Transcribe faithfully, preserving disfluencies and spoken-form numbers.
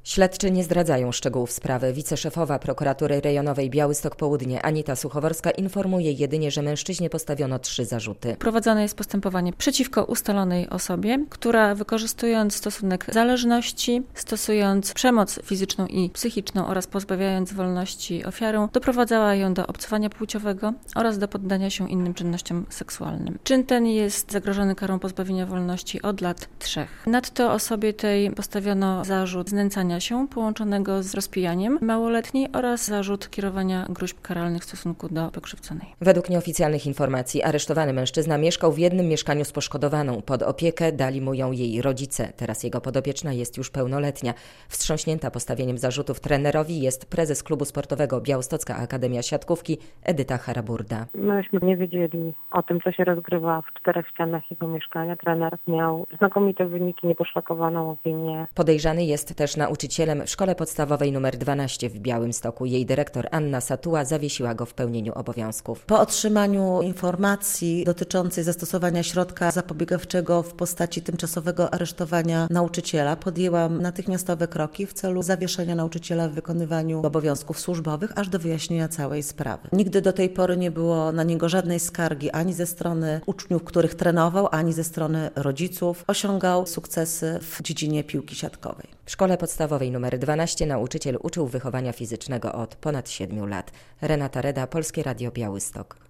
Śledczy nie zdradzają szczegółów sprawy. Wiceszefowa prokuratury rejonowej Białystok Południe Anita Suchoworska informuje jedynie, że mężczyźnie postawiono trzy zarzuty. Prowadzone jest postępowanie przeciwko ustalonej osobie, która wykorzystując stosunek zależności, stosując przemoc fizyczną i psychiczną oraz pozbawiając wolności ofiarę, doprowadzała ją do obcowania płciowego oraz do poddania się innym czynnościom seksualnym. Czyn ten jest zagrożony karą pozbawienia wolności od lat trzech. Nadto osobie tej postawiono zarzut znęcania się połączonego z rozpijaniem małoletniej oraz zarzut kierowania gróźb karalnych w stosunku do pokrzywdzonej. Według nieoficjalnych informacji aresztowany mężczyzna mieszkał w jednym mieszkaniu z poszkodowaną. Pod opiekę dali mu ją jej rodzice. Teraz jego podopieczna jest już pełnoletnia. Wstrząśnięta postawieniem zarzutów trenerowi jest prezes klubu sportowego Białostocka Akademia Siatkówki Edyta Haraburda. Myśmy nie wiedzieli o tym, co się rozgrywa w czterech ścianach jego mieszkania. Trener miał znakomite wyniki, nieposzlakowaną opinię. Podejrzany jest też nauczycielem w szkole podstawowej numer dwanaście w Białymstoku. Jej dyrektor Anna Satuła zawiesiła go w pełnieniu obowiązków. Po otrzymaniu informacji dotyczącej zastosowania środka zapobiegawczego w postaci tymczasowego aresztowania nauczyciela podjęłam natychmiastowe kroki w celu zawieszenia nauczyciela w wykonywaniu obowiązków służbowych aż do wyjaśnienia całej sprawy. Nigdy do tej pory nie było na niego żadnej skargi ani ze strony uczniów, których trenował, ani ze strony rodziców. Osiągał sukcesy w dziedzinie piłki siatkowej. W szkole podstawowej numer dwanaście nauczyciel uczył wychowania fizycznego od ponad siedmiu lat. Renata Reda, Polskie Radio Białystok.